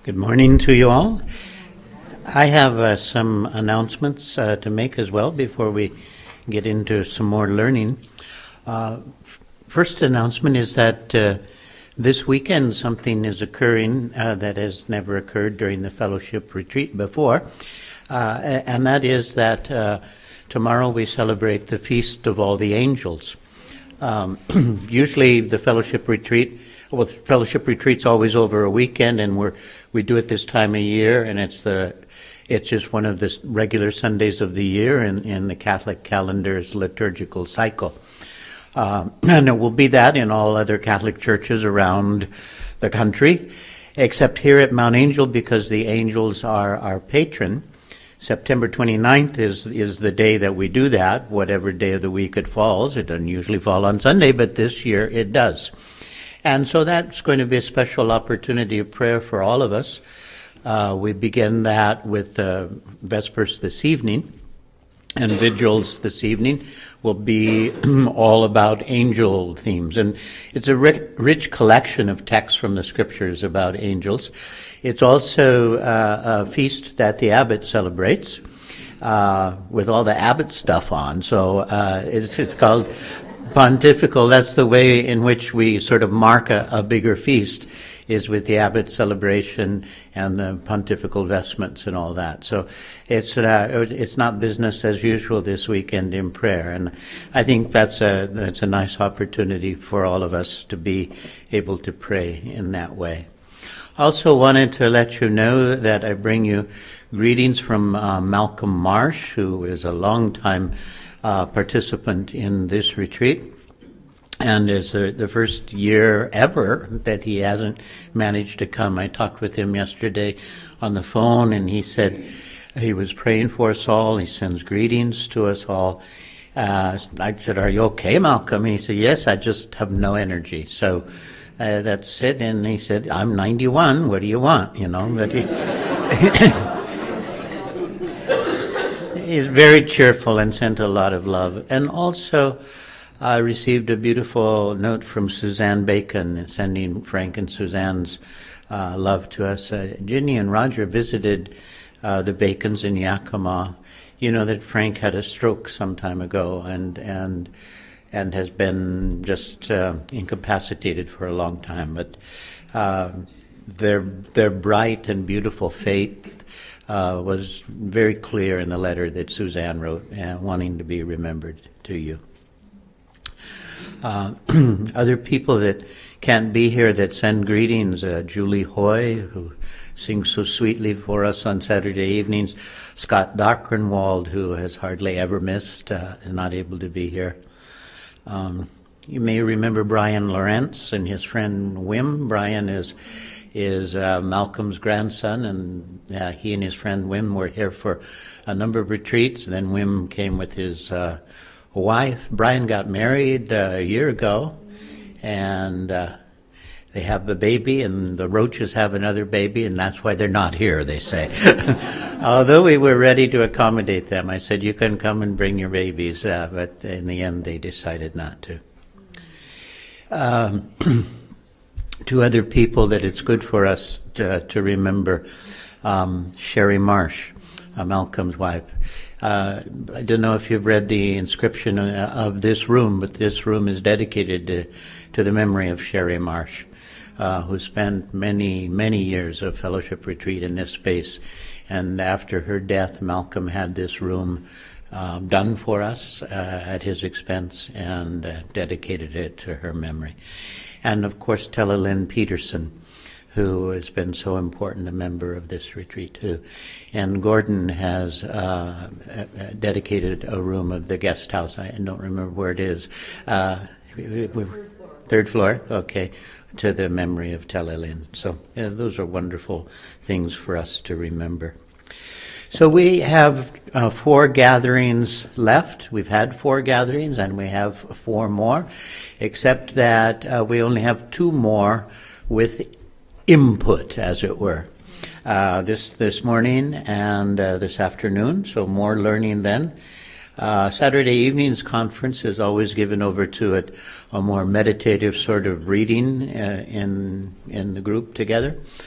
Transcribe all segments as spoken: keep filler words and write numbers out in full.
Good morning to you all. I have uh, some announcements uh, to make as well before we get into some more learning. Uh, f- first announcement is that uh, this weekend something is occurring uh, that has never occurred during the fellowship retreat before, uh, and that is that uh, tomorrow we celebrate the Feast of All the Angels. Um, usually the fellowship retreat, well, the fellowship retreat's always over a weekend, and we're we do it this time of year, and it's the it's just one of the regular Sundays of the year in, in the Catholic calendar's liturgical cycle. Um, and it will be that in all other Catholic churches around the country, except here at Mount Angel, because the angels are our patron. September twenty-ninth is is the day that we do that, whatever day of the week it falls. It doesn't usually fall on Sunday, but this year it does. And so that's going to be a special opportunity of prayer for all of us. Uh, we begin that with uh, Vespers this evening, and vigils this evening will be all about angel themes. And it's a rich, rich collection of texts from the scriptures about angels. It's also uh, a feast that the abbot celebrates uh, with all the abbot stuff on. So uh, it's, it's called Pontifical. That's the way in which we sort of mark a, a bigger feast, is with the abbot celebration and the pontifical vestments and all that. So it's uh, it's not business as usual this weekend in prayer, and I think that's a that's a nice opportunity for all of us to be able to pray in that way. Also wanted to let you know that I bring you greetings from uh, Malcolm Marsh, who is a long-time uh, participant in this retreat. And it's the, the first year ever that he hasn't managed to come. I talked with him yesterday on the phone, and he said he was praying for us all. He sends greetings to us all. Uh, I said, "Are you okay, Malcolm?" And he said, "Yes, I just have no energy." So uh, that's it. And he said, "I'm ninety-one. What do you want?" You know, but he he's very cheerful and sent a lot of love. And also, I received a beautiful note from Suzanne Bacon, sending Frank and Suzanne's uh, love to us. Uh, Ginny and Roger visited uh, the Bacons in Yakima. You know that Frank had a stroke some time ago and and and has been just uh, incapacitated for a long time. But uh, their their bright and beautiful faith uh, was very clear in the letter that Suzanne wrote, uh, wanting to be remembered to you. Uh, other people that can't be here that send greetings, uh, Julie Hoy, who sings so sweetly for us on Saturday evenings, Scott Dockenwald, who has hardly ever missed, uh, and not able to be here. Um, you may remember Brian Lawrence and his friend Wim. Brian is is uh, Malcolm's grandson, and uh, he and his friend Wim were here for a number of retreats. And then Wim came with his uh, wife. Brian got married uh, a year ago, and uh, they have a baby, and the Roaches have another baby, and that's why they're not here, they say. Although we were ready to accommodate them, I said, "You can come and bring your babies," uh, but in the end they decided not to. Um, two other people that it's good for us to, to remember, um, Sherry Marsh, uh, Malcolm's wife. Uh, I don't know if you've read the inscription uh, of this room, but this room is dedicated to, to the memory of Sherry Marsh, uh, who spent many, many years of fellowship retreat in this space. And after her death, Malcolm had this room um, done for us uh, at his expense, and uh, dedicated it to her memory. And of course, Tella Lynn Peterson, who has been so important a member of this retreat too. And Gordon has uh, dedicated a room of the guest house. I don't remember where it is. Uh, third floor. Third floor, okay, to the memory of Tella Lynn. So yeah, those are wonderful things for us to remember. So we have uh, four gatherings left. We've had four gatherings, and we have four more, except that uh, we only have two more with input, as it were, uh, this this morning and uh, this afternoon, so more learning then. Uh, Saturday evening's conference is always given over to it, a more meditative sort of reading uh, in in the group together.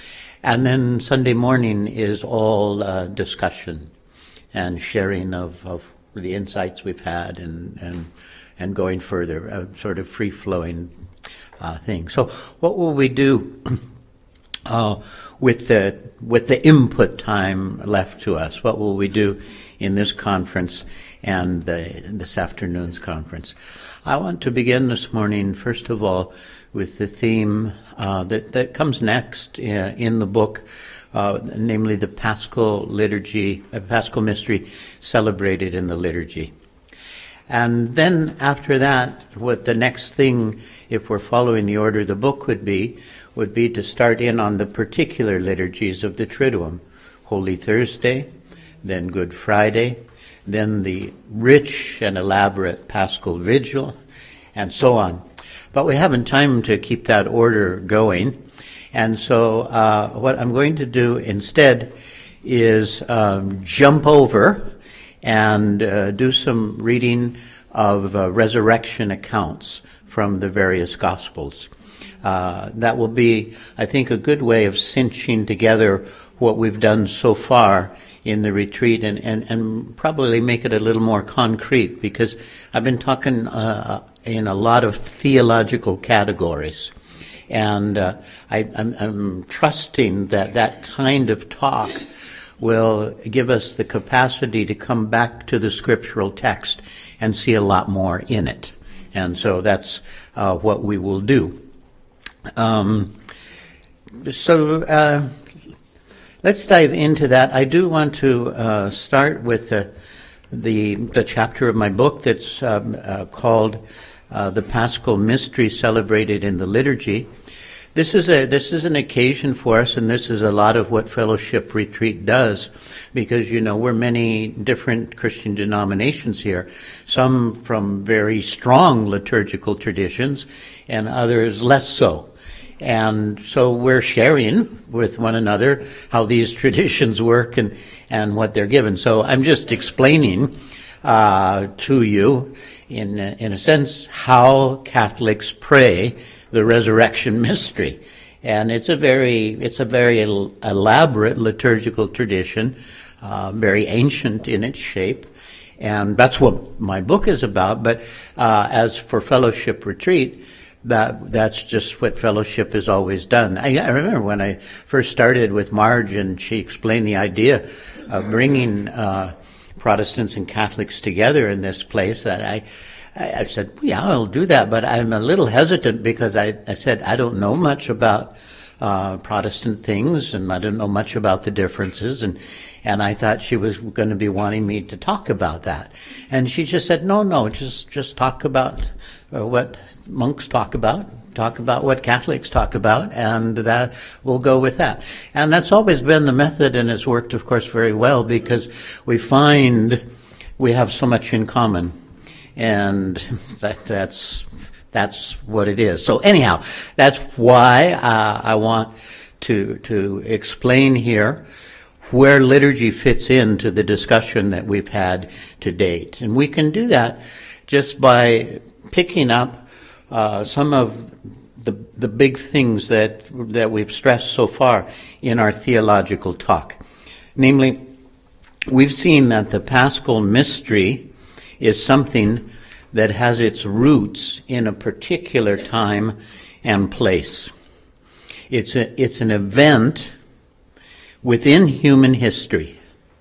And then Sunday morning is all uh, discussion and sharing of, of the insights we've had and, and, and going further, a sort of free-flowing uh, thing. So what will we do uh, with the with the input time left to us? What will we do in this conference and the, this afternoon's conference? I want to begin this morning, first of all, with the theme uh, that, that comes next uh, in the book, uh, namely the Paschal liturgy, uh, Paschal mystery celebrated in the liturgy. And then after that, what the next thing, if we're following the order of the book would be, would be to start in on the particular liturgies of the Triduum. Holy Thursday, then Good Friday, then the rich and elaborate Paschal Vigil, and so on. But we haven't time to keep that order going. And so uh, what I'm going to do instead is um, jump over and uh, do some reading of uh, resurrection accounts from the various Gospels. Uh, that will be, I think, a good way of cinching together what we've done so far in the retreat and, and, and probably make it a little more concrete, because I've been talking uh, in a lot of theological categories. And uh, I, I'm, I'm trusting that that kind of talk will give us the capacity to come back to the scriptural text and see a lot more in it. And so that's uh, what we will do. Um, so uh, let's dive into that. I do want to uh, start with the, the the chapter of my book that's um, uh, called uh, "The Paschal Mystery Celebrated in the Liturgy." This is a this is an occasion for us, and this is a lot of what Fellowship Retreat does, because, you know, we're many different Christian denominations here, some from very strong liturgical traditions, and others less so. And so we're sharing with one another how these traditions work and, and what they're given. So I'm just explaining uh, to you, in in a sense, how Catholics pray the resurrection mystery. And it's a very it's a very elaborate liturgical tradition, uh, very ancient in its shape. And that's what my book is about. But uh, as for Fellowship Retreat, That that's just what Fellowship has always done. I, I remember when I first started with Marge, and she explained the idea of bringing uh, Protestants and Catholics together in this place. That I, I, I said, yeah, I'll do that, but I'm a little hesitant because I, I said I don't know much about uh, Protestant things, and I don't know much about the differences, and and I thought she was going to be wanting me to talk about that, and she just said, no, no, just just talk about uh, what monks talk about, talk about what Catholics talk about, and that we'll go with that. And that's always been the method, and it's worked, of course, very well, because we find we have so much in common, and that that's that's what it is. So anyhow, that's why uh, I want to to explain here where liturgy fits into the discussion that we've had to date. And we can do that just by picking up Uh, some of the the big things that that we've stressed so far in our theological talk. Namely, we've seen that the Paschal mystery is something that has its roots in a particular time and place. It's a, it's an event within human history.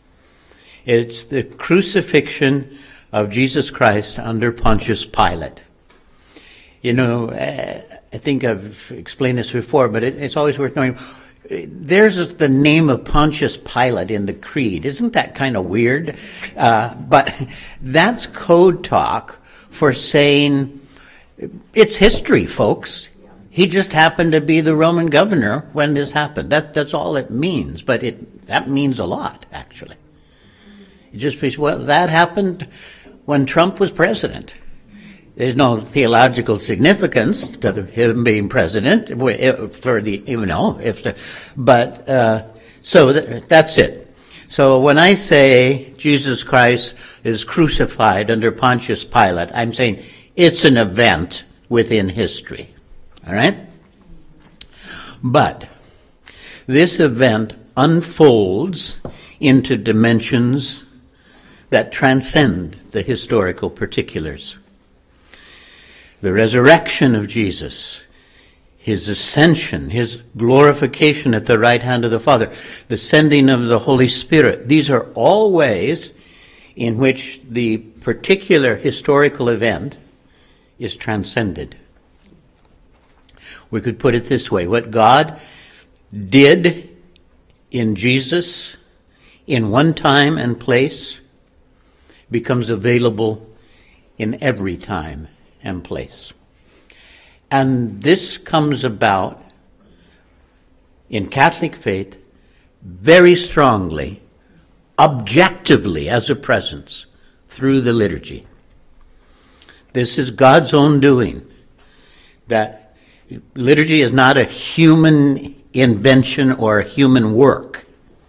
It's the crucifixion of Jesus Christ under Pontius Pilate. You know, I think I've explained this before, but it, it's always worth knowing. There's the name of Pontius Pilate in the Creed. Isn't that kind of weird? Uh, but that's code talk for saying it's history, folks. He just happened to be the Roman governor when this happened. That that's all it means. But it that means a lot, actually. It just means, well, that happened when Trump was president. There's no theological significance to the, him being president for the, you know, if the, but uh, so th- that's it. So when I say Jesus Christ is crucified under Pontius Pilate, I'm saying it's an event within history. All right? But this event unfolds into dimensions that transcend the historical particulars. The resurrection of Jesus, his ascension, his glorification at the right hand of the Father, the sending of the Holy Spirit, these are all ways in which the particular historical event is transcended. We could put it this way: what God did in Jesus in one time and place becomes available in every time and place. And this comes about in Catholic faith very strongly, objectively as a presence through the liturgy. This is God's own doing. That liturgy is not a human invention or a human work.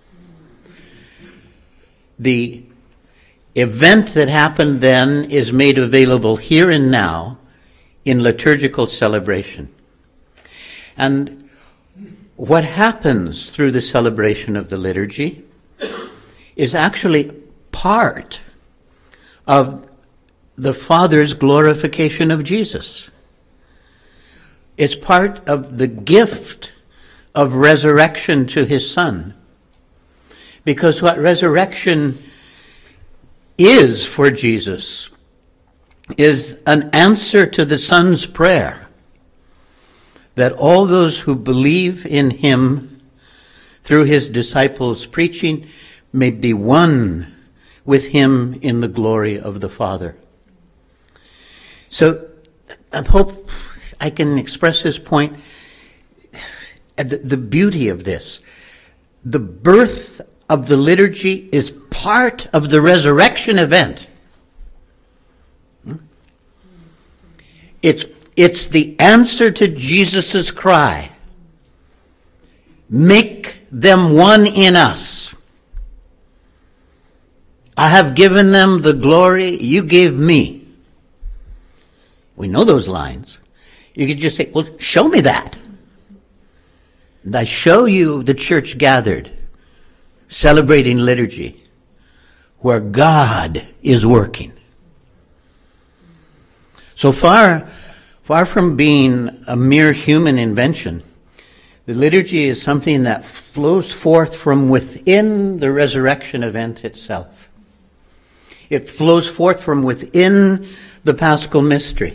The event that happened then is made available here and now in liturgical celebration. And what happens through the celebration of the liturgy is actually part of the Father's glorification of Jesus. It's part of the gift of resurrection to his Son. Because what resurrection is for Jesus is an answer to the Son's prayer that all those who believe in him through his disciples' preaching may be one with him in the glory of the Father. So I hope I can express this point, the, the beauty of this. The birth of the liturgy is part of the resurrection event. It's, it's the answer to Jesus' cry. Make them one in us. I have given them the glory you gave me. We know those lines. You could just say, well, show me that. And I show you the church gathered, celebrating liturgy, where God is working. So far, far from being a mere human invention, the liturgy is something that flows forth from within the resurrection event itself. It flows forth from within the Paschal mystery.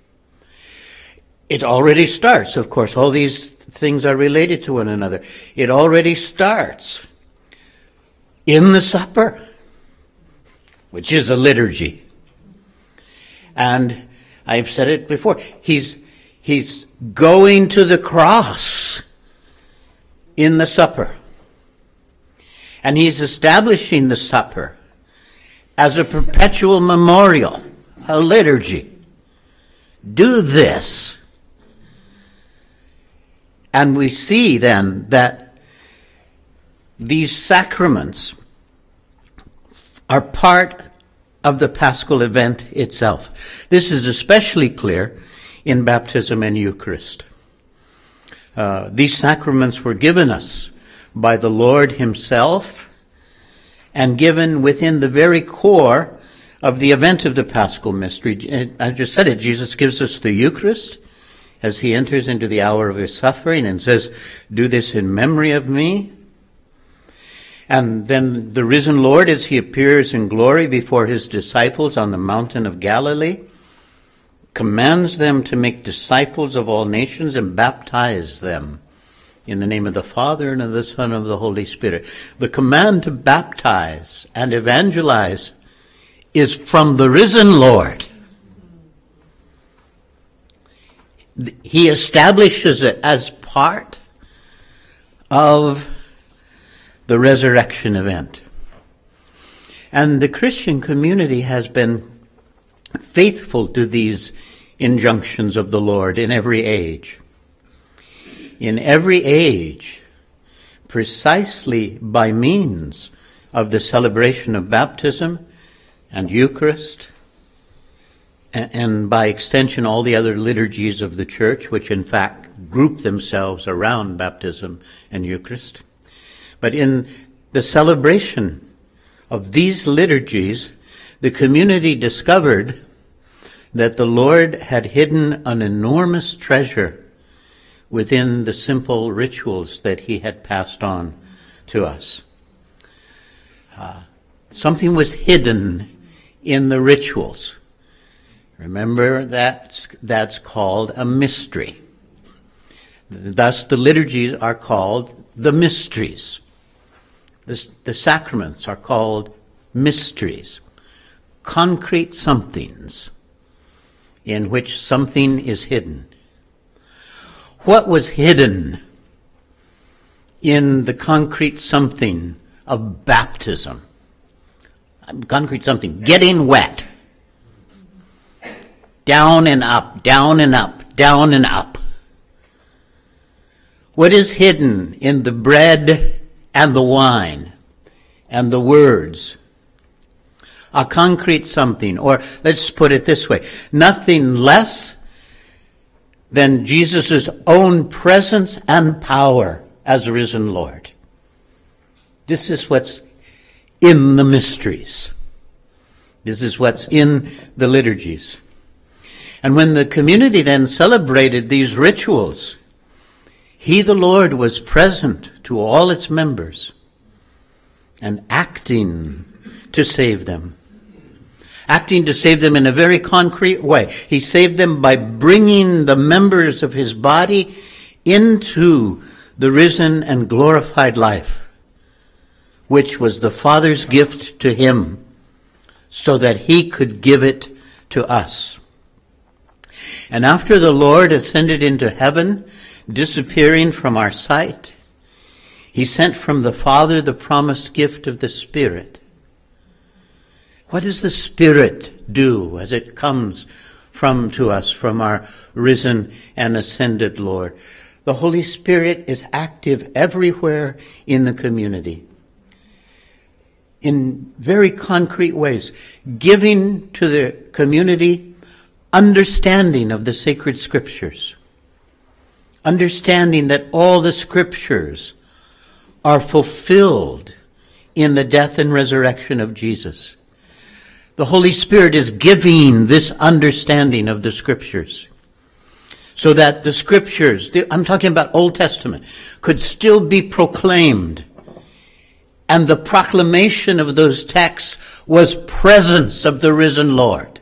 It already starts, of course, all these things are related to one another. It already starts in the supper, which is a liturgy. And I've said it before, he's, he's going to the cross in the supper. And he's establishing the supper as a perpetual memorial, a liturgy. Do this. And we see then that these sacraments are part of the Paschal event itself. This is especially clear in baptism and Eucharist. Uh, these sacraments were given us by the Lord himself and given within the very core of the event of the Paschal mystery. I just said it, Jesus gives us the Eucharist as he enters into the hour of his suffering and says, do this in memory of me. And then the risen Lord, as he appears in glory before his disciples on the mountain of Galilee, commands them to make disciples of all nations and baptize them in the name of the Father and of the Son and of the Holy Spirit. The command to baptize and evangelize is from the risen Lord. He establishes it as part of the resurrection event. And the Christian community has been faithful to these injunctions of the Lord in every age. In every age, precisely by means of the celebration of baptism and Eucharist and by extension all the other liturgies of the Church, which in fact group themselves around baptism and Eucharist. But in the celebration of these liturgies, the community discovered that the Lord had hidden an enormous treasure within the simple rituals that he had passed on to us. Uh, something was hidden in the rituals. Remember, that's, that's called a mystery. Thus, the liturgies are called the mysteries. The, the sacraments are called mysteries, concrete somethings in which something is hidden. What was hidden in the concrete something of baptism? Concrete something, getting wet. Down and up, down and up, down and up. What is hidden in the bread and the wine and the words? A concrete something, or let's put it this way, nothing less than Jesus' own presence and power as risen Lord. This is what's in the mysteries. This is what's in the liturgies. And when the community then celebrated these rituals, he, the Lord, was present to all its members and acting to save them. Acting to save them in a very concrete way. He saved them by bringing the members of his body into the risen and glorified life, which was the Father's gift to him, so that he could give it to us. And after the Lord ascended into heaven, disappearing from our sight, he sent from the Father the promised gift of the Spirit. What does the Spirit do as it comes from to us from our risen and ascended Lord? The Holy Spirit is active everywhere in the community, in very concrete ways, giving to the community understanding of the sacred scriptures, understanding that all the scriptures are fulfilled in the death and resurrection of Jesus. The Holy Spirit is giving this understanding of the scriptures so that the scriptures, I'm talking about Old Testament, could still be proclaimed. And the proclamation of those texts was presence of the risen Lord.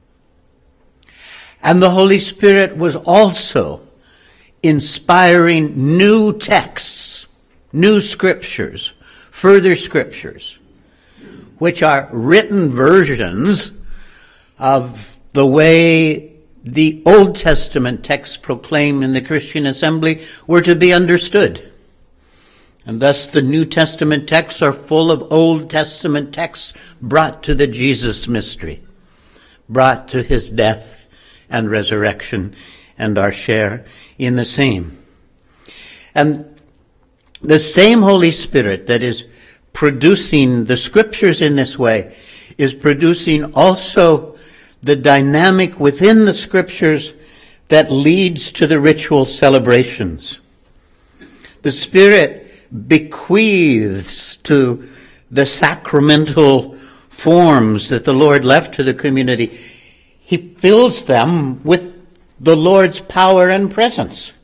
And the Holy Spirit was also inspiring new texts, new scriptures, further scriptures, which are written versions of the way the Old Testament texts proclaimed in the Christian assembly were to be understood. And thus the New Testament texts are full of Old Testament texts brought to the Jesus mystery, brought to his death and resurrection and our share in the same. And the same Holy Spirit that is producing the scriptures in this way is producing also the dynamic within the scriptures that leads to the ritual celebrations. The Spirit bequeaths to the sacramental forms that the Lord left to the community. He fills them with the Lord's power and presence.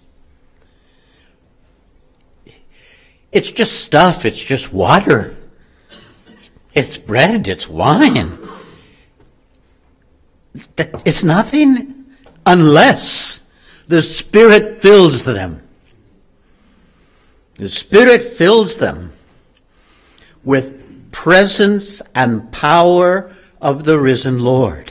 It's just stuff. It's just water. It's bread. It's wine. It's nothing unless the Spirit fills them. The Spirit fills them with presence and power of the risen Lord.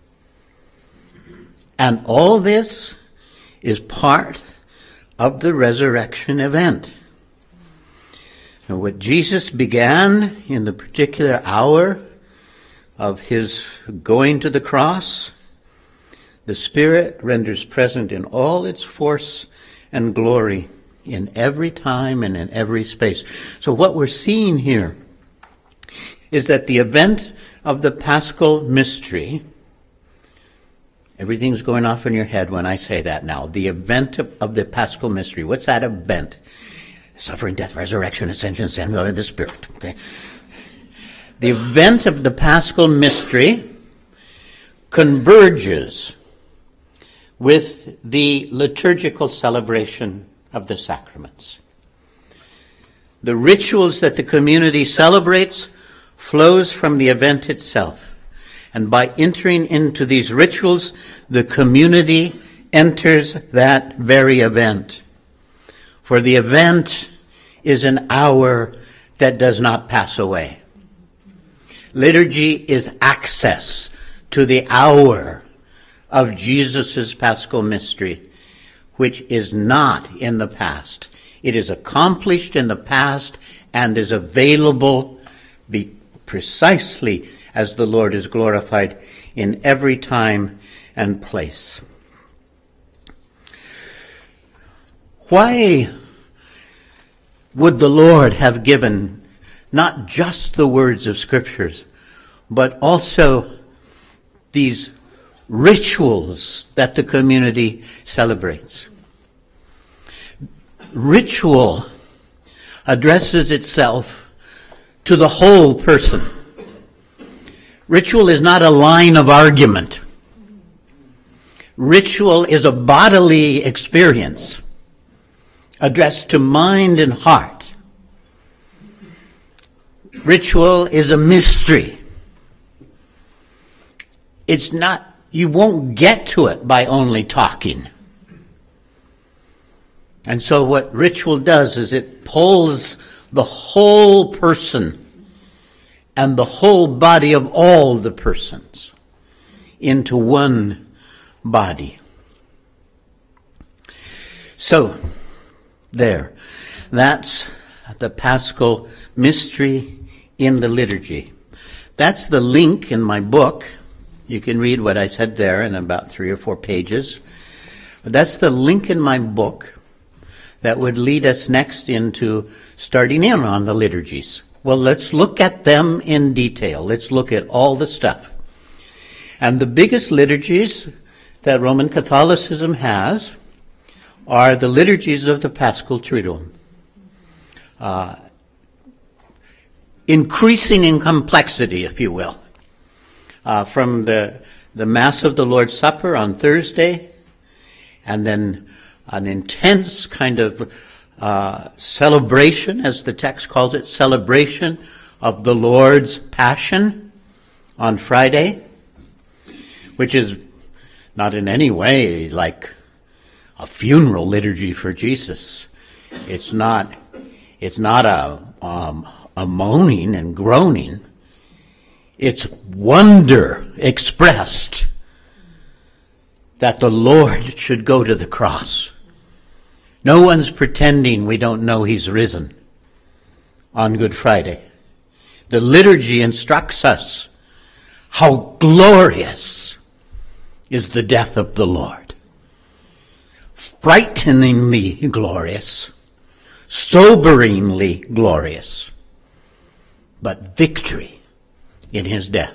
And all this is part of the resurrection event. Now, what Jesus began in the particular hour of his going to the cross, the Spirit renders present in all its force and glory in every time and in every space. So what we're seeing here is that the event of the Paschal mystery Everything's going off in your head when I say that now. The event of, of the Paschal Mystery. What's that event? Suffering, death, resurrection, ascension, sending of the Spirit. Okay. The event of the Paschal Mystery converges with the liturgical celebration of the sacraments. The rituals that the community celebrates flows from the event itself. And by entering into these rituals, the community enters that very event. For the event is an hour that does not pass away. Liturgy is access to the hour of Jesus' Paschal Mystery, which is not in the past. It is accomplished in the past and is available be precisely as the Lord is glorified in every time and place. Why would the Lord have given not just the words of Scriptures, but also these rituals that the community celebrates? Ritual addresses itself to the whole person. Ritual is not a line of argument. Ritual is a bodily experience addressed to mind and heart. Ritual is a mystery. It's not, you won't get to it by only talking. And so what ritual does is it pulls the whole person and the whole body of all the persons into one body. So, there. That's the Paschal Mystery in the liturgy. That's the link in my book. You can read what I said there in about three or four pages. But that's the link in my book that would lead us next into starting in on the liturgies. Well, let's look at them in detail. Let's look at all the stuff. And the biggest liturgies that Roman Catholicism has are the liturgies of the Paschal Triduum. Uh, increasing in complexity, if you will. Uh, from the, the Mass of the Lord's Supper on Thursday, and then an intense kind of uh, celebration, as the text calls it, celebration of the Lord's Passion on Friday, which is not in any way like a funeral liturgy for Jesus. It's not, it's not a, um, a moaning and groaning. It's wonder expressed that the Lord should go to the cross. No one's pretending we don't know he's risen on Good Friday. The liturgy instructs us how glorious is the death of the Lord. Frighteningly glorious, soberingly glorious, but victory in his death.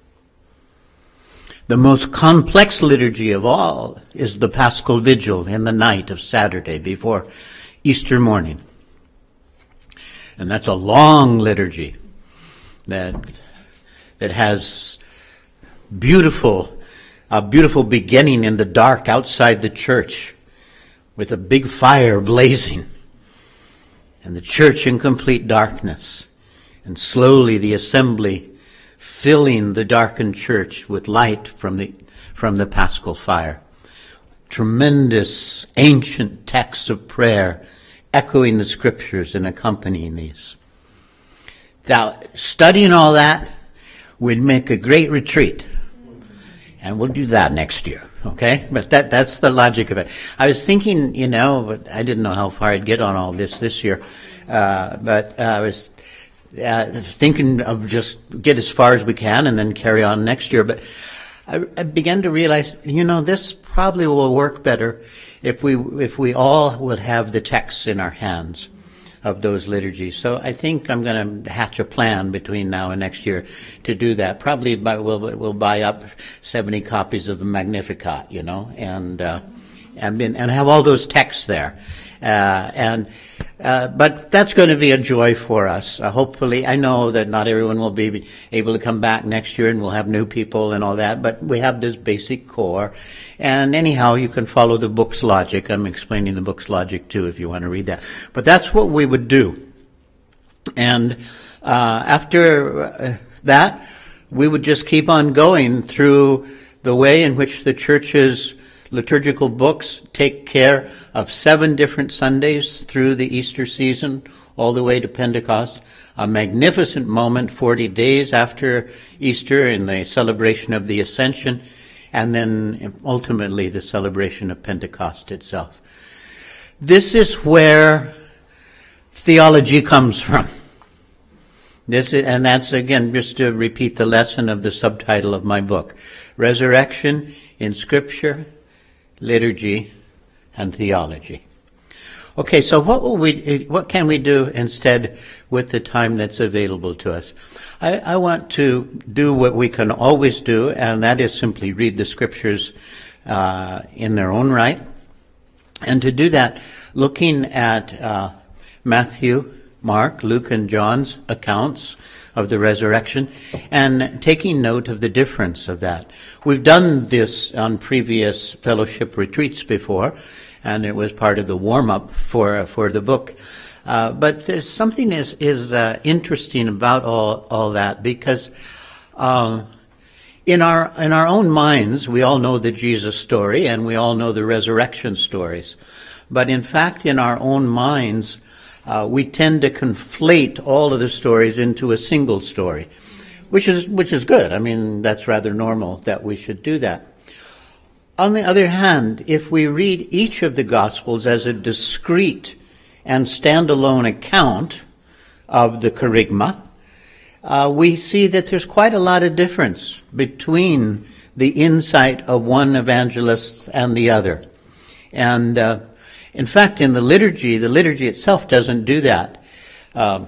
The most complex liturgy of all is the Paschal Vigil in the night of Saturday before Easter morning. And that's a long liturgy that that has beautiful, a beautiful beginning in the dark outside the church with a big fire blazing and the church in complete darkness, and slowly the assembly filling the darkened church with light from the from the Paschal fire. Tremendous ancient texts of prayer echoing the Scriptures and accompanying these. Now, studying all that would make a great retreat. And we'll do that next year, okay? But that that's the logic of it. I was thinking, you know, but I didn't know how far I'd get on all this this year. Uh, but uh, I was uh, thinking of just get as far as we can and then carry on next year. But I, I began to realize, you know, this probably will work better if we if we all would have the texts in our hands. of those liturgies. So I think I'm going to hatch a plan between now and next year to do that. Probably buy, we'll, we'll buy up seventy copies of the Magnificat, you know, and uh, and, and have all those texts there. Uh, and uh, but that's going to be a joy for us. Uh, hopefully, I know that not everyone will be able to come back next year, and we'll have new people and all that. But we have this basic core, and anyhow, you can follow the book's logic. I'm explaining the book's logic too, if you want to read that. But that's what we would do. And uh, after uh, that, we would just keep on going through the way in which the church's liturgical books take care of seven different Sundays through the Easter season, all the way to Pentecost. A magnificent moment, forty days after Easter, in the celebration of the Ascension, and then ultimately the celebration of Pentecost itself. This is where theology comes from. This is, and that's, again, just to repeat the lesson of the subtitle of my book, Resurrection in Scripture, Liturgy, and Theology. Okay, so what will we, what can we do instead with the time that's available to us? I, I want to do what we can always do, and that is simply read the Scriptures uh, in their own right. And to do that, looking at uh, Matthew, Mark, Luke, and John's accounts of the resurrection, and taking note of the difference of that. We've done this on previous fellowship retreats before, and it was part of the warm-up for for the book. Uh, but there's something is is uh, interesting about all all that, because um, in our in our own minds, we all know the Jesus story, and we all know the resurrection stories. But in fact, in our own minds, Uh, we tend to conflate all of the stories into a single story, which is which is good. I mean, that's rather normal that we should do that. On the other hand, if we read each of the Gospels as a discrete and standalone account of the Kerygma, uh, we see that there's quite a lot of difference between the insight of one evangelist and the other. And uh, In fact, in the liturgy, the liturgy itself doesn't do that. Uh,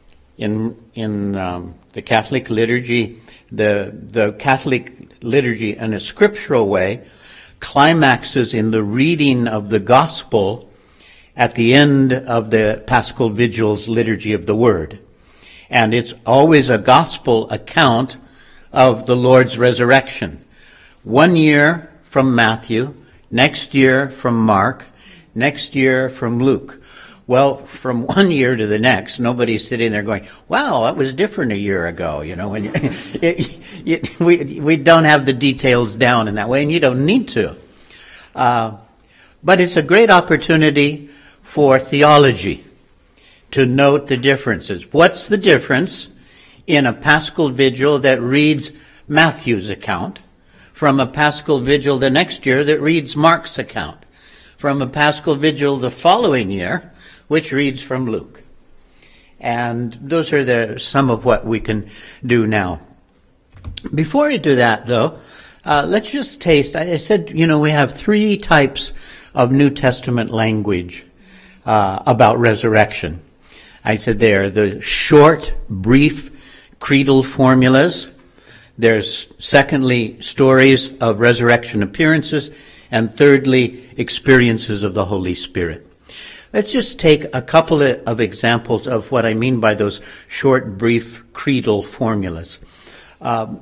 in in um, the Catholic liturgy, the the Catholic liturgy, in a scriptural way, climaxes in the reading of the Gospel at the end of the Paschal Vigil's liturgy of the Word, and it's always a Gospel account of the Lord's resurrection. One year from Matthew, next year from Mark, next year from Luke. Well, from one year to the next, nobody's sitting there going, wow, that was different a year ago. You know, when you, it, it, we, we don't have the details down in that way, and you don't need to. Uh, but it's a great opportunity for theology to note the differences. What's the difference in a Paschal Vigil that reads Matthew's account from a Paschal Vigil the next year that reads Mark's account, from a Paschal Vigil the following year, which reads from Luke? And those are the some of what we can do now. Before I do that, though, uh, let's just taste. I said, you know, we have three types of New Testament language uh, about resurrection. I said there are the short, brief, creedal formulas. There's, secondly, stories of resurrection appearances. And thirdly, experiences of the Holy Spirit. Let's just take a couple of examples of what I mean by those short, brief, creedal formulas. Um,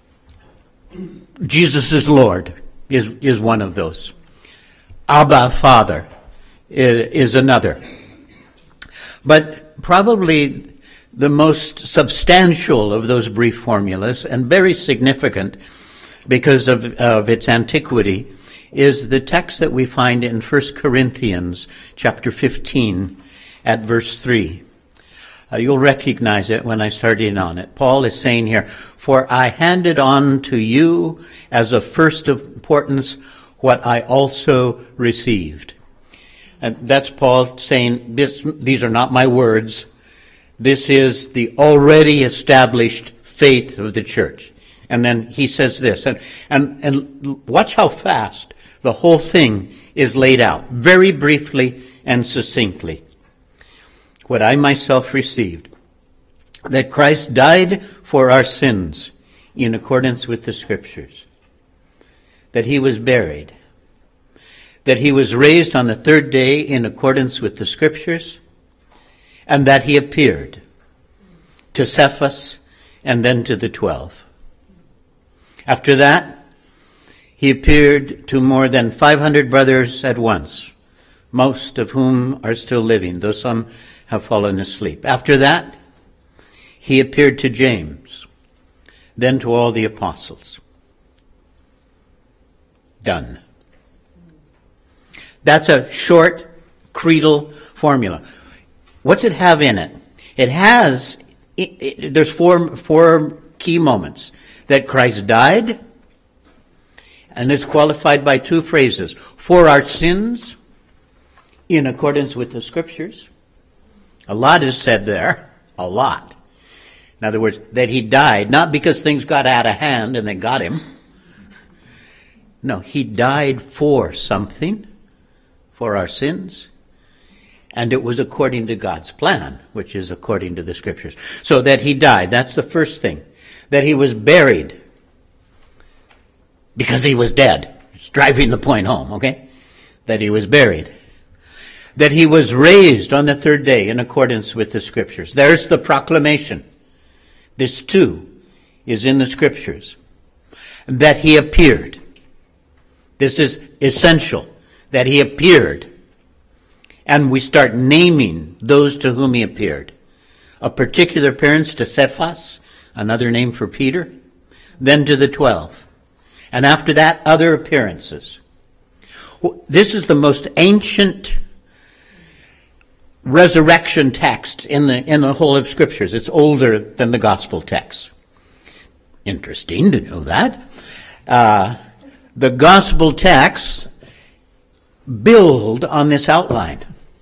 Jesus is Lord is, is one of those. Abba, Father, is, is another. But probably the most substantial of those brief formulas, and very significant because of, of its antiquity, is the text that we find in First Corinthians chapter fifteen at verse three. Uh, you'll recognize it when I start in on it. Paul is saying here, "For I handed on to you as of first importance what I also received." And that's Paul saying, this, these are not my words. This is the already established faith of the church. And then he says this, and, and, and watch how fast the whole thing is laid out, very briefly and succinctly. what I myself received, that Christ died for our sins in accordance with the Scriptures, that he was buried, that he was raised on the third day in accordance with the Scriptures, and that he appeared to Cephas and then to the twelve. After that, he appeared to more than five hundred brothers at once, most of whom are still living, though some have fallen asleep. After that, he appeared to James, then to all the apostles. Done. That's a short creedal formula. What's it have in it? It has, it, it, there's four, four key moments. That Christ died, and it's qualified by two phrases. For our sins, in accordance with the Scriptures. A lot is said there. A lot. In other words, that he died, not because things got out of hand and they got him. No, he died for something, for our sins, and it was according to God's plan, which is according to the Scriptures. So that he died, that's the first thing. That he was buried, because he was dead. It's driving the point home, okay? That he was buried. That he was raised on the third day in accordance with the Scriptures. There's the proclamation. This too is in the Scriptures. That he appeared. This is essential. That he appeared. And we start naming those to whom he appeared. A particular appearance to Cephas, another name for Peter, then to the twelve. And after that, other appearances. This is the most ancient resurrection text in the in the whole of Scriptures. It's older than the gospel text. Interesting to know that. Uh, the gospel texts build on this outline.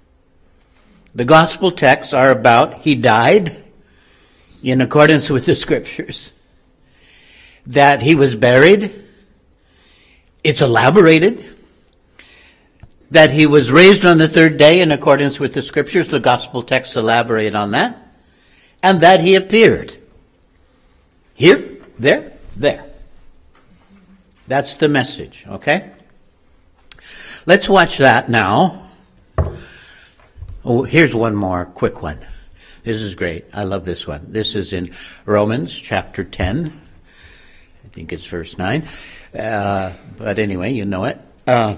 The gospel texts are about he died in accordance with the Scriptures, that he was buried. It's elaborated. That he was raised on the third day in accordance with the Scriptures. The gospel texts elaborate on that. And that he appeared. Here, there, there. That's the message, okay? Let's watch that now. Oh, here's one more quick one. This is great. I love this one. This is in Romans chapter ten. I think it's verse nine. Uh, but anyway, you know it. Uh,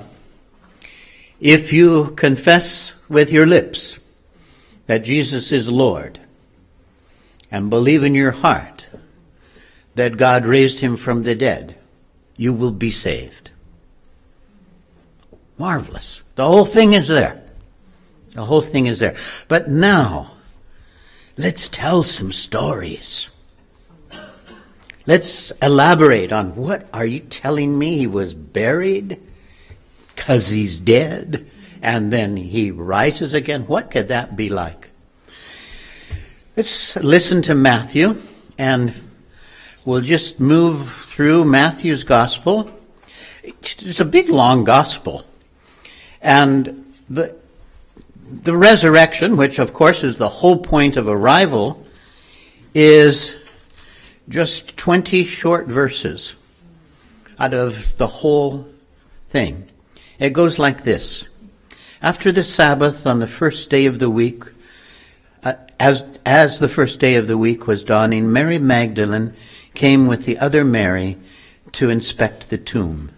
if you confess with your lips that Jesus is Lord and believe in your heart that God raised him from the dead, you will be saved. Marvelous. The whole thing is there. The whole thing is there. But now, let's tell some stories. Let's elaborate on what are you telling me? He was buried because he's dead and then he rises again. What could that be like? Let's listen to Matthew, and we'll just move through Matthew's gospel. It's a big, long gospel. And the the resurrection, which of course is the whole point of arrival, is just twenty short verses out of the whole thing. It goes like this. After the Sabbath on the first day of the week, uh, as as the first day of the week was dawning, Mary Magdalene came with the other Mary to inspect the tomb.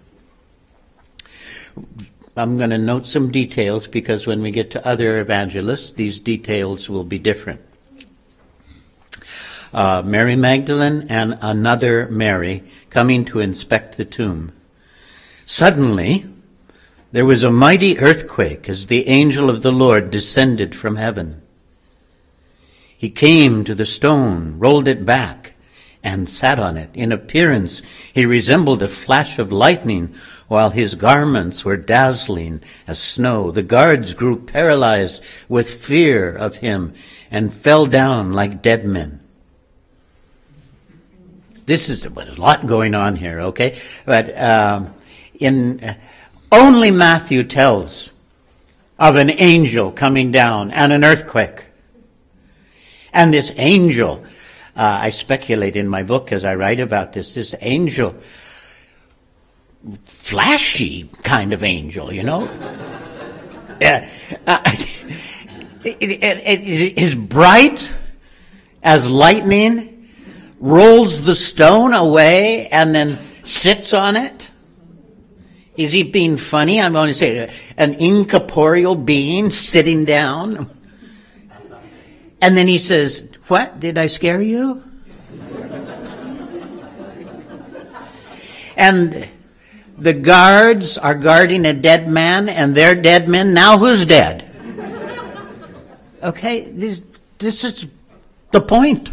I'm going to note some details because when we get to other evangelists, these details will be different. Uh, Mary Magdalene and another Mary coming to inspect the tomb. Suddenly, there was a mighty earthquake as the angel of the Lord descended from heaven. He came to the stone, rolled it back, and sat on it. In appearance, he resembled a flash of lightning, while his garments were dazzling as snow. The guards grew paralyzed with fear of him and fell down like dead men. This is, there's a lot going on here, okay? But um, in uh, only Matthew tells of an angel coming down and an earthquake. And this angel, uh, I speculate in my book as I write about this, this angel, flashy kind of angel, you know? uh, uh, it, it, it, it is bright as lightning, rolls the stone away, and then sits on it. Is he being funny? I'm going to say an incorporeal being sitting down. And then he says, "What? Did I scare you?" And the guards are guarding a dead man, and they're dead men. Now who's dead? Okay, this, this is the point.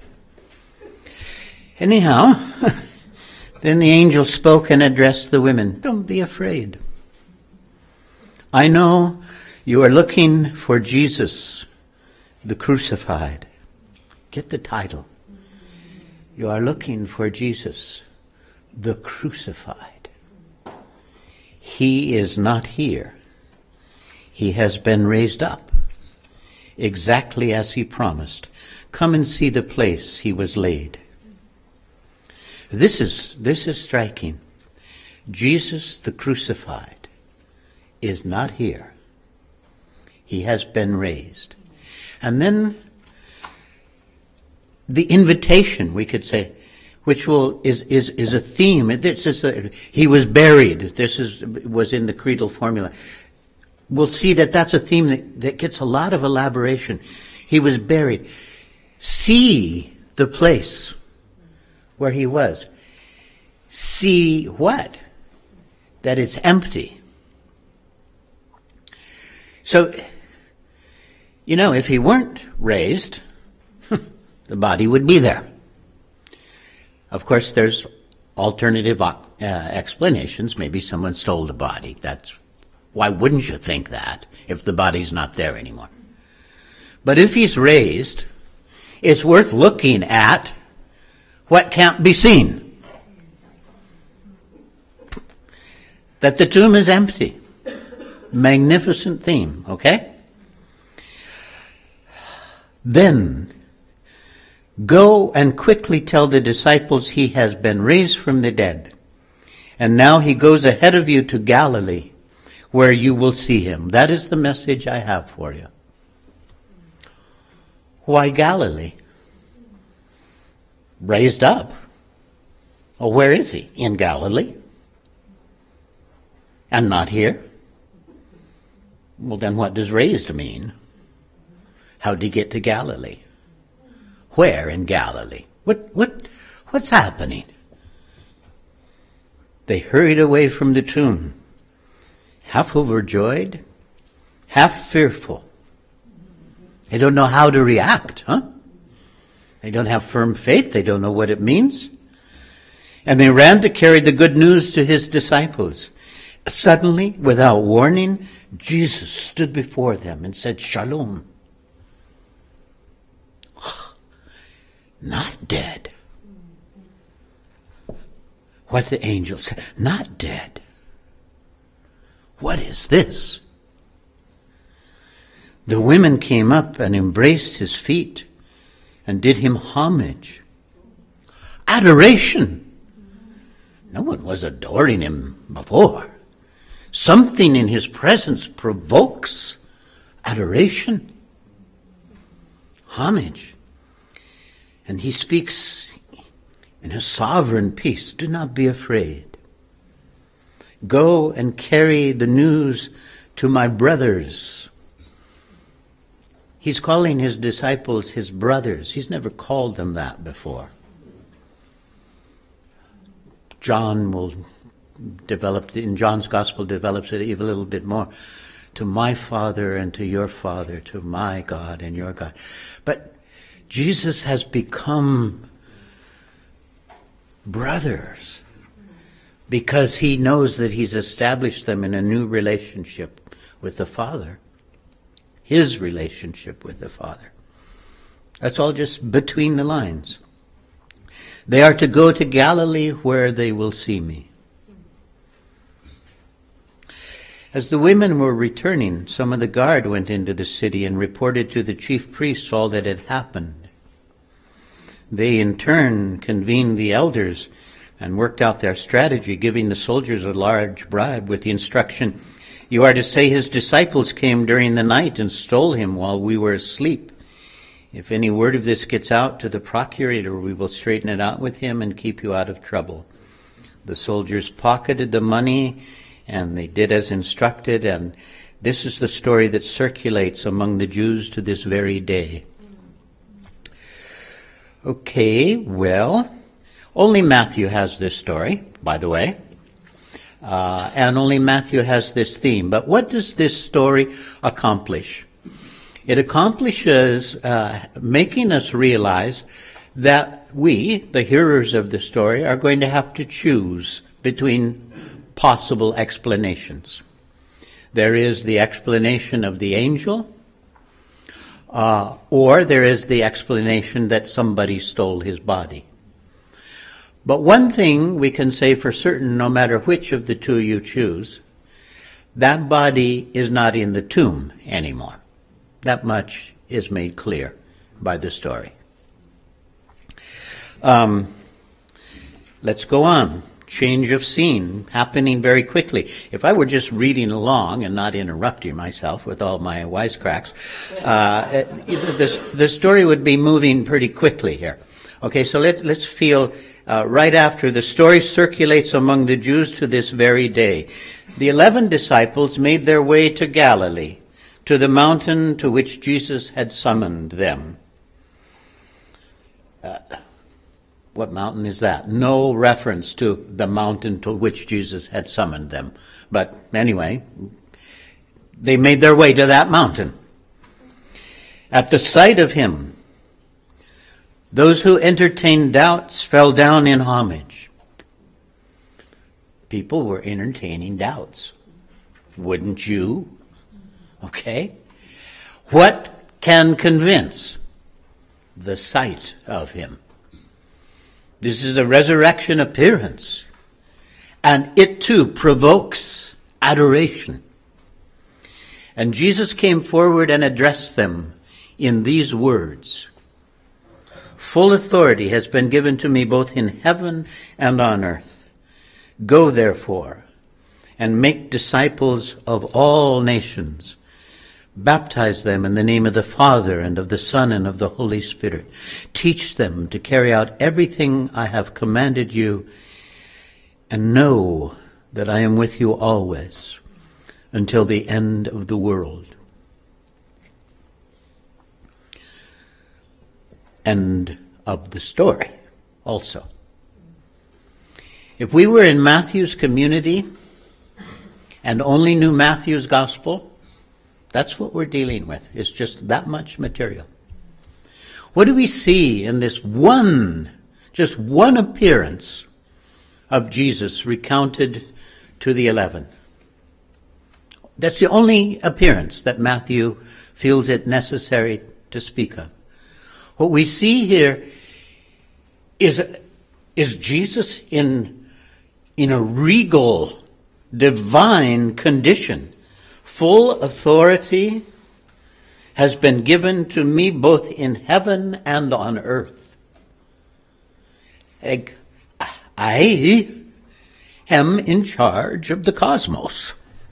Anyhow, then the angel spoke and addressed the women. "Don't be afraid. I know you are looking for Jesus, the crucified." Get the title. You are looking for Jesus, the crucified. He is not here. He has been raised up, exactly as he promised. Come and see the place he was laid. This is, this is striking. Jesus, the crucified, is not here. He has been raised. And then the invitation, we could say, which will is is is a theme. It's just a, he was buried. This is was in the creedal formula. We'll see that that's a theme that, that gets a lot of elaboration. He was buried. See the place where he was. See what? That it's empty. So, you know, if he weren't raised, the body would be there. Of course, there's alternative uh, explanations. Maybe someone stole the body. That's why wouldn't you think that if the body's not there anymore? But if he's raised, it's worth looking at what can't be seen. That the tomb is empty. Magnificent theme, okay? Then go and quickly tell the disciples he has been raised from the dead. And now he goes ahead of you to Galilee, where you will see him. That is the message I have for you. Why Galilee? Raised up. Well, where is he? In Galilee. And not here. Well, then what does raised mean? How did he get to Galilee? Where in Galilee? What, what, what's happening? They hurried away from the tomb, half overjoyed, half fearful. They don't know how to react, huh? They don't have firm faith. They don't know what it means. And they ran to carry the good news to his disciples. Suddenly, without warning, Jesus stood before them and said, "Shalom." Not dead. What the angel said, not dead. What is this? The women came up and embraced his feet and did him homage. Adoration. No one was adoring him before. Something in his presence provokes adoration, homage. And he speaks in his sovereign peace. Do not be afraid. Go and carry the news to my brothers. He's calling his disciples his brothers. He's never called them that before. John will develop, in John's gospel develops it even a little bit more. To my Father and to your Father, to my God and your God. But Jesus has become brothers because he knows that he's established them in a new relationship with the Father. His relationship with the Father. That's all just between the lines. They are to go to Galilee where they will see me. As the women were returning, some of the guard went into the city and reported to the chief priests all that had happened. They in turn convened the elders and worked out their strategy, giving the soldiers a large bribe with the instruction, "You are to say his disciples came during the night and stole him while we were asleep. If any word of this gets out to the procurator, we will straighten it out with him and keep you out of trouble." The soldiers pocketed the money, and they did as instructed, and this is the story that circulates among the Jews to this very day. Okay, well, only Matthew has this story, by the way, uh, and only Matthew has this theme. But what does this story accomplish? It accomplishes uh, making us realize that we, the hearers of the story, are going to have to choose between possible explanations. There is the explanation of the angel, uh, or there is the explanation that somebody stole his body. But one thing we can say for certain, no matter which of the two you choose, that body is not in the tomb anymore. That much is made clear by the story. Um, let's go on. Change of scene happening very quickly. If I were just reading along and not interrupting myself with all my wisecracks, uh, the, the story would be moving pretty quickly here. Okay, so let, let's feel uh, right after the story circulates among the Jews to this very day. The eleven disciples made their way to Galilee, to the mountain to which Jesus had summoned them. Uh, What mountain is that? No reference to the mountain to which Jesus had summoned them. But anyway, they made their way to that mountain. At the sight of him, those who entertained doubts fell down in homage. People were entertaining doubts. Wouldn't you? Okay. What can convince? The sight of him. This is a resurrection appearance, and it too provokes adoration. And Jesus came forward and addressed them in these words, "Full authority has been given to me both in heaven and on earth. Go therefore and make disciples of all nations. Baptize them in the name of the Father and of the Son and of the Holy Spirit. Teach them to carry out everything I have commanded you, and know that I am with you always until the end of the world." End of the story also. If we were in Matthew's community and only knew Matthew's gospel, that's what we're dealing with. It's just that much material. What do we see in this one, just one appearance of Jesus recounted to the eleven? That's the only appearance that Matthew feels it necessary to speak of. What we see here is, is Jesus in, in a regal, divine condition. Full authority has been given to me both in heaven and on earth. I am in charge of the cosmos.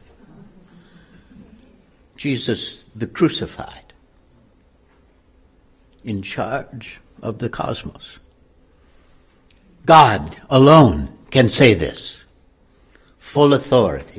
Jesus, the crucified, in charge of the cosmos. God alone can say this. Full authority.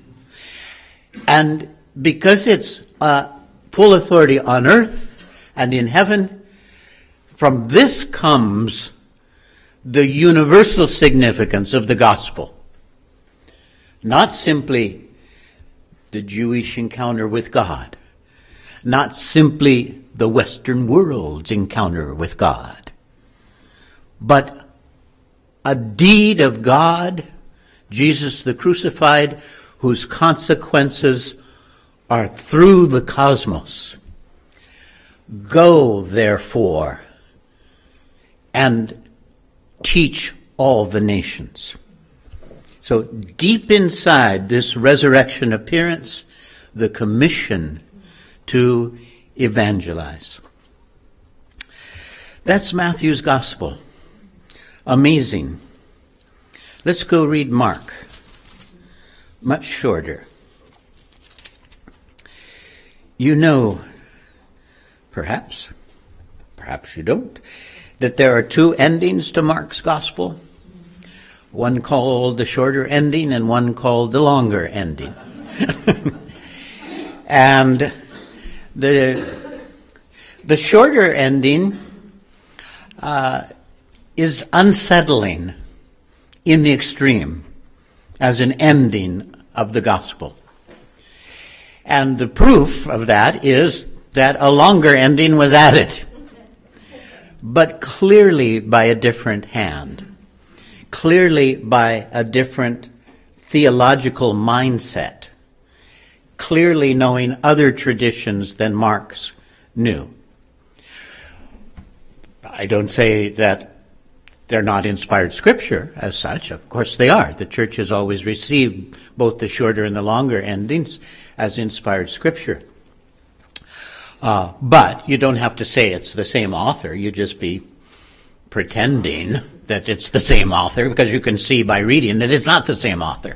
And because it's uh, full authority on earth and in heaven, from this comes the universal significance of the gospel. Not simply the Jewish encounter with God, not simply the Western world's encounter with God, but a deed of God, Jesus the crucified, whose consequences are through the cosmos. Go, therefore, and teach all the nations. So deep inside this resurrection appearance, the commission to evangelize. That's Matthew's gospel. Amazing. Let's go read Mark. Much shorter. You know, perhaps, perhaps you don't, that there are two endings to Mark's gospel. One called the shorter ending and one called the longer ending. And the the shorter ending uh, is unsettling in the extreme as an ending of the gospel. And the proof of that is that a longer ending was added, but clearly by a different hand, clearly by a different theological mindset, clearly knowing other traditions than Mark's knew. I don't say that they're not inspired scripture as such. Of course they are. The church has always received both the shorter and the longer endings as inspired scripture. Uh, but you don't have to say it's the same author. You just be pretending that it's the same author, because you can see by reading that it's not the same author.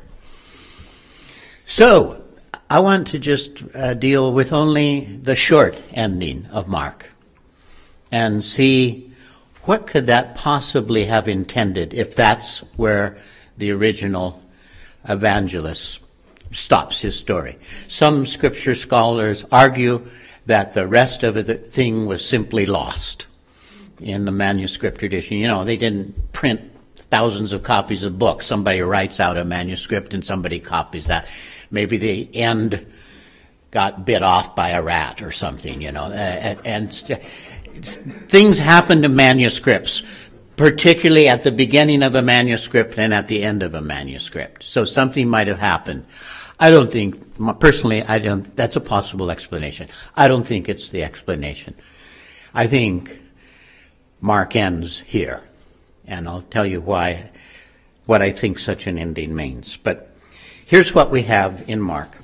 So I want to just uh, deal with only the short ending of Mark and see what could that possibly have intended if that's where the original evangelist stops his story. Some scripture scholars argue that the rest of the thing was simply lost in the manuscript tradition. You know, they didn't print thousands of copies of books. Somebody writes out a manuscript and somebody copies that. Maybe the end got bit off by a rat or something, you know. And, and st- things happen to manuscripts, particularly at the beginning of a manuscript and at the end of a manuscript. So something might have happened. I don't think, personally, I don't, that's a possible explanation. I don't think it's the explanation. I think Mark ends here, and I'll tell you why, what I think such an ending means. But here's what we have in Mark.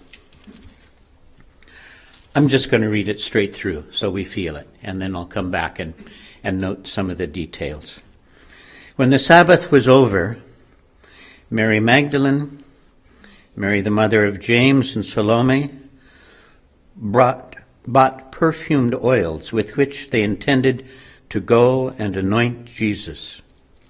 I'm just going to read it straight through so we feel it, and then I'll come back and, and note some of the details. When the Sabbath was over, Mary Magdalene, Mary the mother of James, and Salome brought, bought perfumed oils with which they intended to go and anoint Jesus.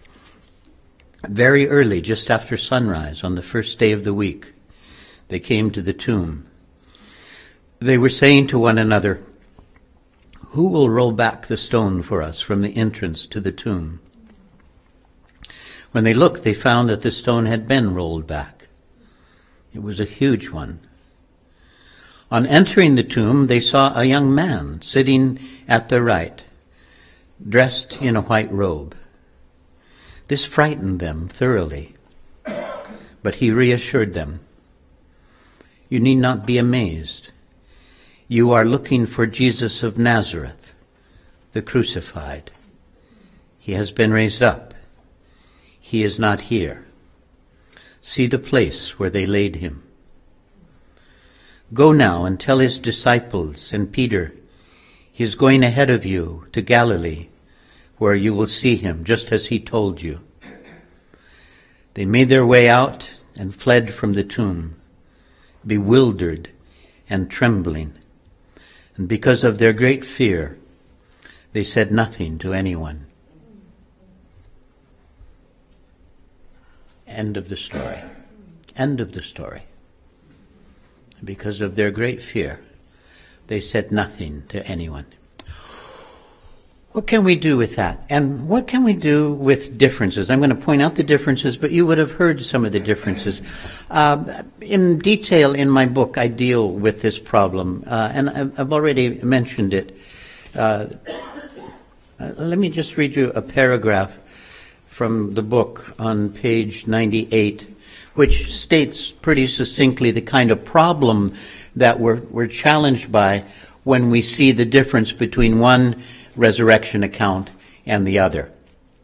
Very early, just after sunrise, on the first day of the week, they came to the tomb. They were saying to one another, "Who will roll back the stone for us from the entrance to the tomb?" When they looked, they found that the stone had been rolled back. It was a huge one. On entering the tomb, they saw a young man sitting at the right, dressed in a white robe. This frightened them thoroughly, but he reassured them. "You need not be amazed. You are looking for Jesus of Nazareth, the crucified. He has been raised up. He is not here. See the place where they laid him. Go now and tell his disciples and Peter, he is going ahead of you to Galilee, where you will see him, just as he told you." They made their way out and fled from the tomb, bewildered and trembling. And because of their great fear, they said nothing to anyone. End of the story. End of the story. Because of their great fear, they said nothing to anyone. What can we do with that? And what can we do with differences? I'm going to point out the differences, but you would have heard some of the differences. Uh, in detail in my book, I deal with this problem, uh, and I've already mentioned it. Uh, uh, let me just read you a paragraph from the book on page ninety-eight, which states pretty succinctly the kind of problem that we're, we're challenged by when we see the difference between one resurrection account and the other.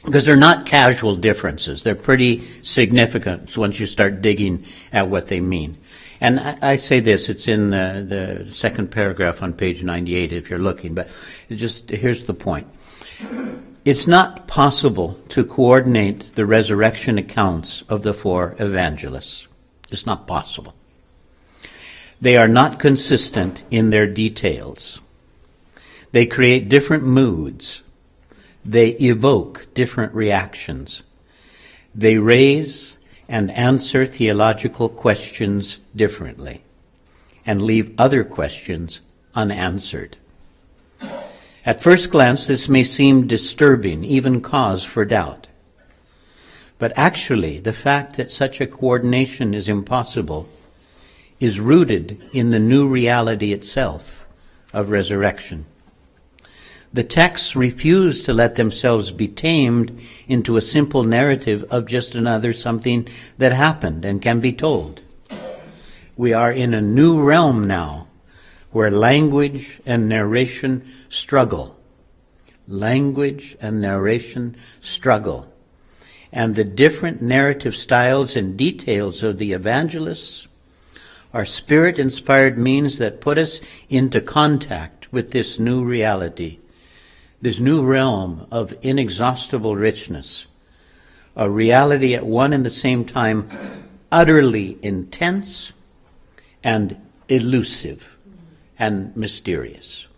because they're not casual differences. They're pretty significant once you start digging at what they mean. And I, I say this, it's in the, the second paragraph on page ninety-eight if you're looking, but it just here's the point. It's not possible to coordinate the resurrection accounts of the four evangelists. It's not possible. They are not consistent in their details. They create different moods. They evoke different reactions. They raise and answer theological questions differently and leave other questions unanswered. At first glance, this may seem disturbing, even cause for doubt. But actually, the fact that such a coordination is impossible is rooted in the new reality itself of resurrection. The texts refuse to let themselves be tamed into a simple narrative of just another something that happened and can be told. We are in a new realm now, where language and narration struggle. Language and narration struggle. And the different narrative styles and details of the evangelists are spirit-inspired means that put us into contact with this new reality, this new realm of inexhaustible richness, a reality at one and the same time utterly intense and elusive and mysterious.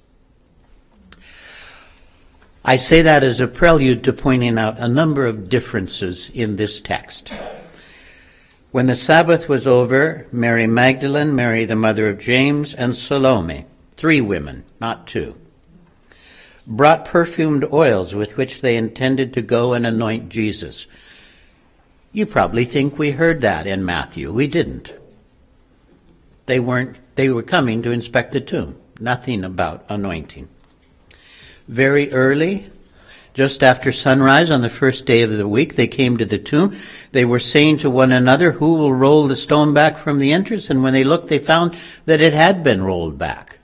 I say that as a prelude to pointing out a number of differences in this text. When the Sabbath was over, Mary Magdalene, Mary the mother of James, and Salome, three women, not two, brought perfumed oils with which they intended to go and anoint Jesus. You probably think we heard that in Matthew. We didn't. They weren't, they were coming to inspect the tomb. Nothing about anointing. Very early, just after sunrise on the first day of the week, they came to the tomb. They were saying to one another, who will roll the stone back from the entrance? And when they looked, they found that it had been rolled back.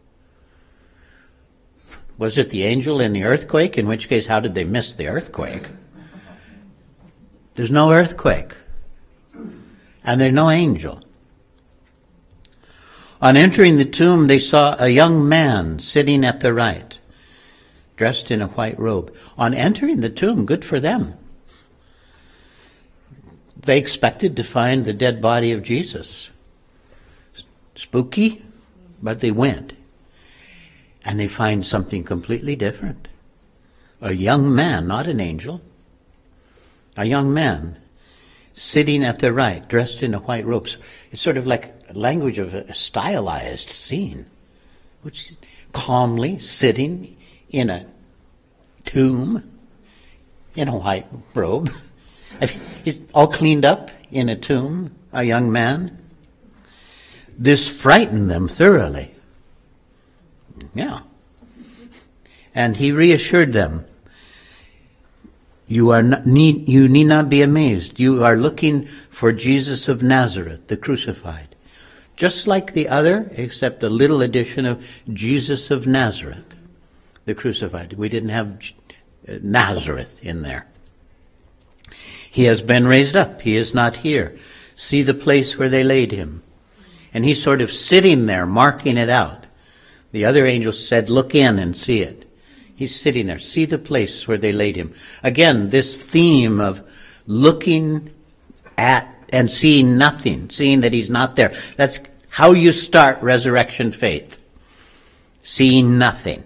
Was it the angel in the earthquake? In which case, how did they miss the earthquake? There's no earthquake. And there's no angel. On entering the tomb, they saw a young man sitting at the right, dressed in a white robe. On entering the tomb, good for them. They expected to find the dead body of Jesus. Spooky, but they went. And they find something completely different. A young man, not an angel. A young man sitting at the right, dressed in a white robe. It's sort of like language of a stylized scene, which is calmly sitting in a tomb in a white robe. I mean, he's all cleaned up in a tomb, a young man. This frightened them thoroughly. Yeah. And he reassured them, you are not, need, you need not be amazed. You are looking for Jesus of Nazareth, the crucified. Just like the other, except a little addition of Jesus of Nazareth, the crucified. We didn't have Nazareth in there. He has been raised up. He is not here. See the place where they laid him. And he's sort of sitting there, marking it out. The other angels said, look in and see it. He's sitting there. See the place where they laid him. Again, this theme of looking at and seeing nothing, seeing that he's not there. That's how you start resurrection faith. Seeing nothing.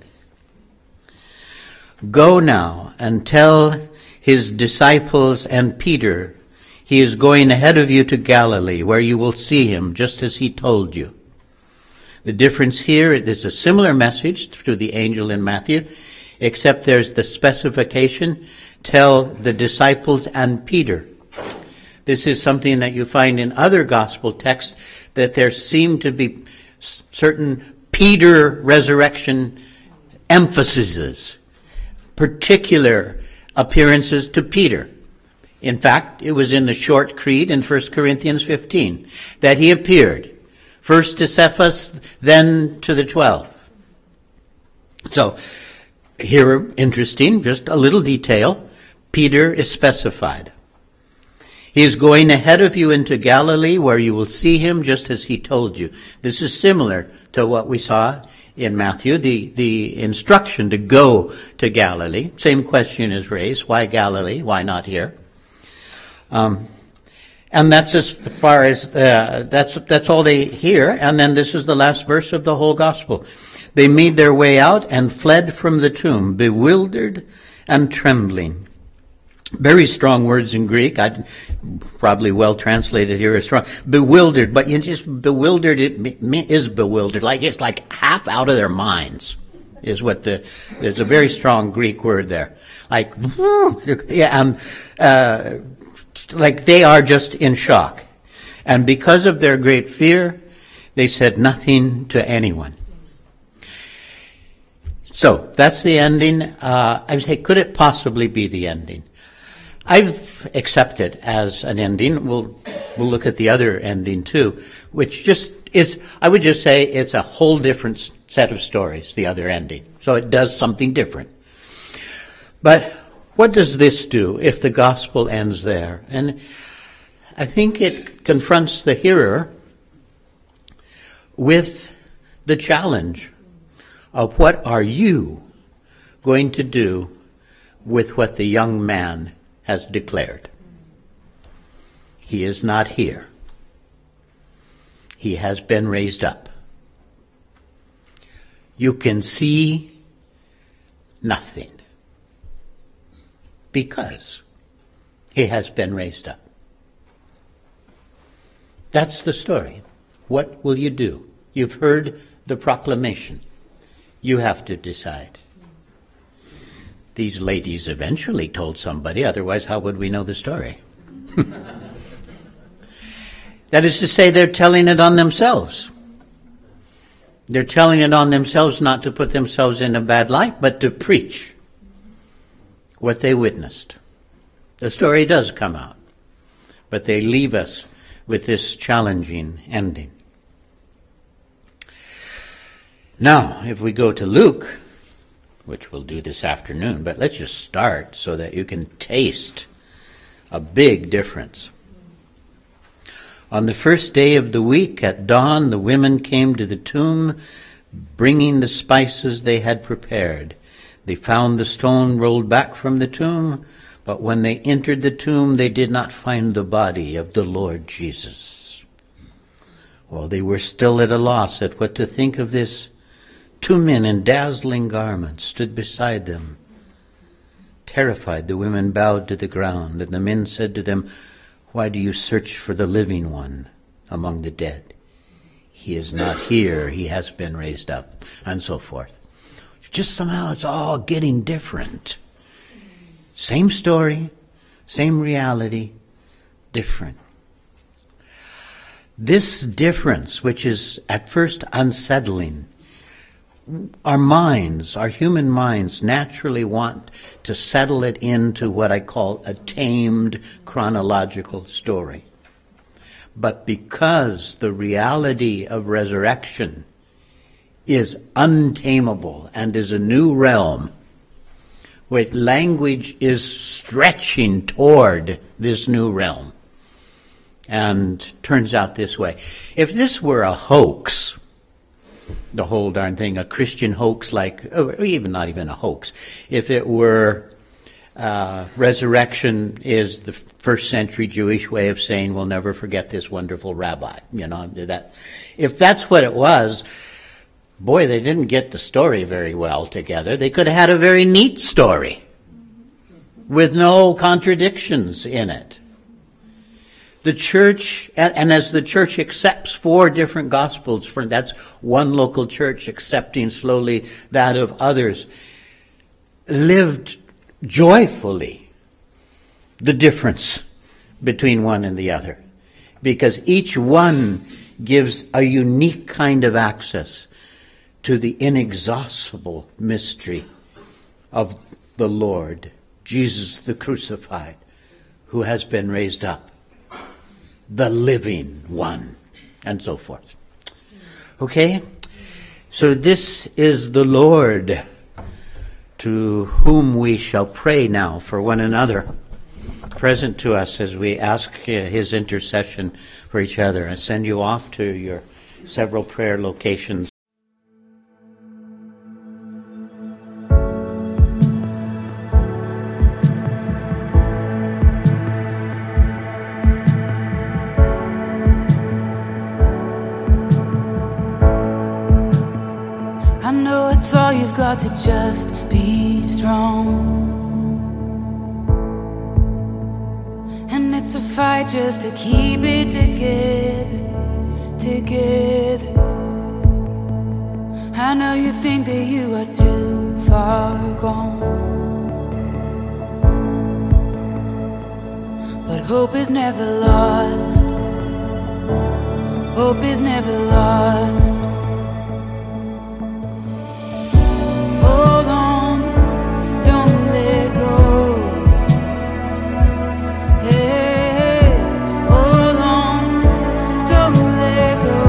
Go now and tell his disciples and Peter, he is going ahead of you to Galilee, where you will see him, just as he told you. The difference here is a similar message to the angel in Matthew, except there's the specification, tell the disciples and Peter. This is something that you find in other gospel texts, that there seem to be certain Peter resurrection emphases, particular appearances to Peter. In fact, it was in the short creed in First Corinthians fifteen that he appeared. First to Cephas, then to the twelve. So, here, interesting, just a little detail. Peter is specified. He is going ahead of you into Galilee, where you will see him just as he told you. This is similar to what we saw in Matthew, the, the instruction to go to Galilee. Same question is raised. Why Galilee? Why not here? Um, and that's as far as, uh, that's, that's all they hear. And then this is the last verse of the whole gospel. They made their way out and fled from the tomb, bewildered and trembling. Very strong words in Greek. I probably well translated here as strong. Bewildered, but you just bewildered. It is bewildered, like it's like half out of their minds, is what the. There's a very strong Greek word there, like yeah, and uh, like they are just in shock, and because of their great fear, they said nothing to anyone. So that's the ending. Uh, I would say, could it possibly be the ending? I've accepted as an ending. We'll we'll look at the other ending too, which just is, I would just say it's a whole different set of stories, the other ending. So it does something different. But what does this do if the gospel ends there? And I think it confronts the hearer with the challenge of what are you going to do with what the young man has declared. He is not here. He has been raised up. You can see nothing because he has been raised up. That's the story. What will you do? You've heard the proclamation. You have to decide. These ladies eventually told somebody, otherwise how would we know the story? That is to say, they're telling it on themselves. They're telling it on themselves not to put themselves in a bad light, but to preach what they witnessed. The story does come out, but they leave us with this challenging ending. Now, if we go to Luke, which we'll do this afternoon, but let's just start so that you can taste a big difference. On the first day of the week at dawn, the women came to the tomb, bringing the spices they had prepared. They found the stone rolled back from the tomb, but when they entered the tomb, they did not find the body of the Lord Jesus. While they were still at a loss at what to think of this, two men in dazzling garments stood beside them. Terrified, the women bowed to the ground, and the men said to them, "Why do you search for the living one among the dead? He is not here, he has been raised up," and so forth. Just somehow it's all getting different. Same story, same reality, different. This difference, which is at first unsettling, our minds, our human minds, naturally want to settle it into what I call a tamed chronological story. But because the reality of resurrection is untamable and is a new realm, where language is stretching toward this new realm, and turns out this way. If this were a hoax, the whole darn thing, a Christian hoax, like, or even not even a hoax, if it were uh, resurrection is the first century Jewish way of saying we'll never forget this wonderful rabbi, you know, that if that's what it was, boy, they didn't get the story very well together. They could have had a very neat story with no contradictions in it. The church, and as the church accepts four different gospels, for that's one local church accepting slowly that of others, lived joyfully the difference between one and the other, because each one gives a unique kind of access to the inexhaustible mystery of the Lord, Jesus the crucified, who has been raised up, the living one, and so forth. Okay? So this is the Lord to whom we shall pray now for one another, present to us as we ask his intercession for each other. I send you off to your several prayer locations. I know it's all you've got to just be strong. And it's a fight just to keep it together, together. I know you think that you are too far gone, but hope is never lost. Hope is never lost. Hold on, don't let go. Hey, hold on, don't let go.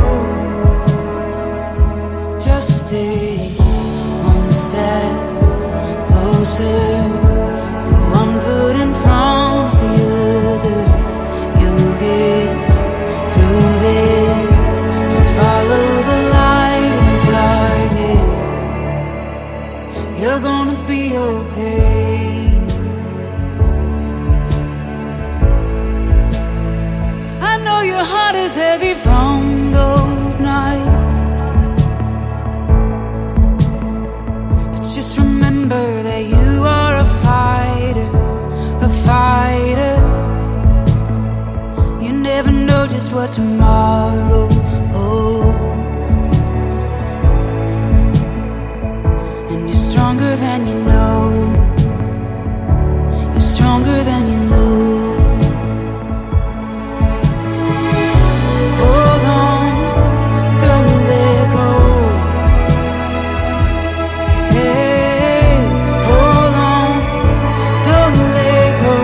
Just stay one step closer, put one foot in front of the other. You'll get through this. Just follow the light in the darkness. You're gonna be okay. I know your heart is heavy from those nights, but just remember that you are a fighter, a fighter. You never know just what tomorrow holds, and you're stronger than you know. You're stronger than you know. Hold on, don't let go. Hey, hold on, don't let go.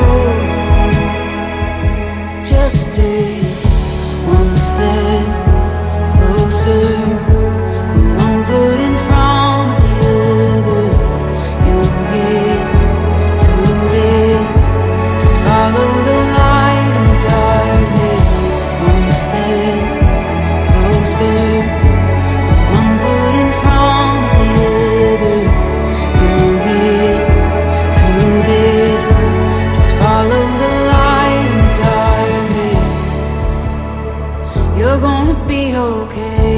Just stay one step closer, put one foot in front of the other. You'll get through this. Just follow the light in the darkness. One step closer, put one foot in front of the other. You'll get through this. Just follow the light in the darkness. You're gonna be okay.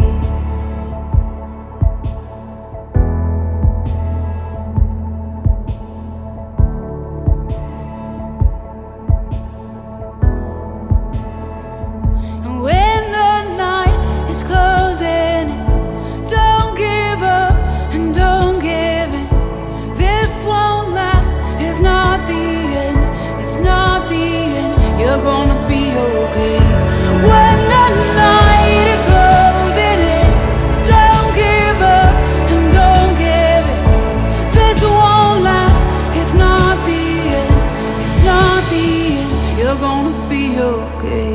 And when the night is closing, don't give up and don't give in. This won't last, it's not the end, it's not the end. You're gonna be okay. When the night is closing in, don't give up and don't give in. This won't last, it's not the end, it's not the end. You're gonna be okay.